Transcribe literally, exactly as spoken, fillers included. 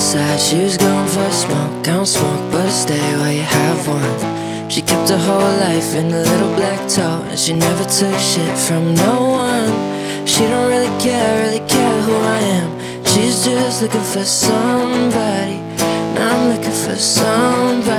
said she was going for a smoke. I don't smoke, but stay while you have one. She kept her whole life in a little black toe, and she never took shit from no one. She don't really care, really care who I am. She's just looking for somebody, and I'm looking for somebody.